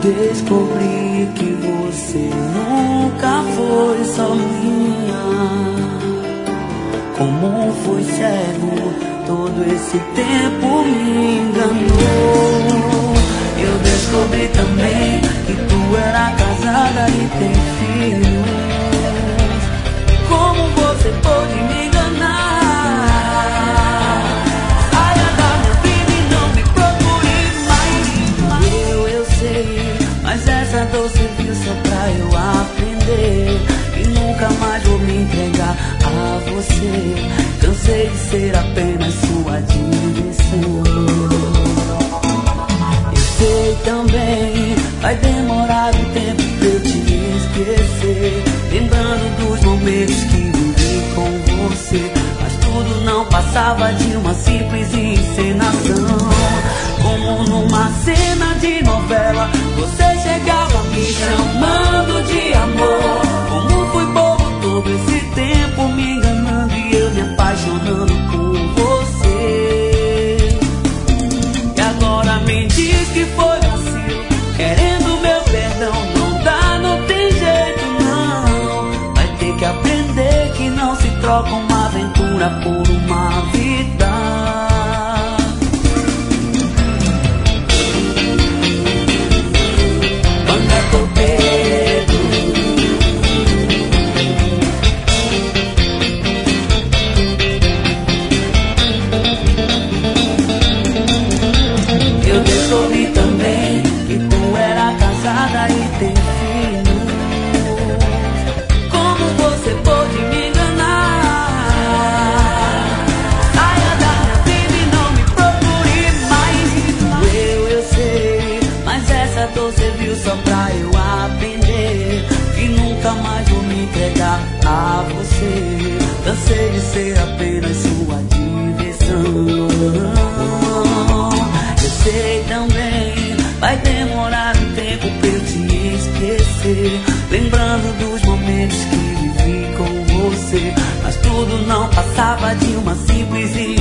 Descobri que você nunca foi só minha. Como foi cego, todo esse tempo me enganou. Eu descobri também que tu era casada e tem filhos. Como você pôde me enganar? Saia da minha vida e não me procure mais. Eu sei, mas essa dor serviu só pra eu aprender e nunca mais vou me entregar a você. Cansei de ser apenas sua diversão. Eu sei também, vai demorar um tempo pra eu te esquecer, lembrando dos momentos que vivi com você. Mas tudo não passava de uma simples encenação. Como numa cena de novela, você chegava me chamando de amor. Como fui bobo todo esse tempo me enganando e eu me apaixonando por você. E agora me diz que foi vacilo, querendo meu perdão. Não dá, não tem jeito não. Vai ter que aprender que não se troca uma aventura por uma vida. Eu descobri também que tu era casada e tem filho. Como você pôde me enganar? Saia da minha vida e não me procure mais. Eu sei, mas essa dor serviu só pra eu aprender que nunca mais vou me entregar a você. Cansei de ser apenas sua diversão. Eu sei também, vai demorar um tempo pra eu te esquecer, lembrando dos momentos que vivi com você. Mas tudo não passava de uma simples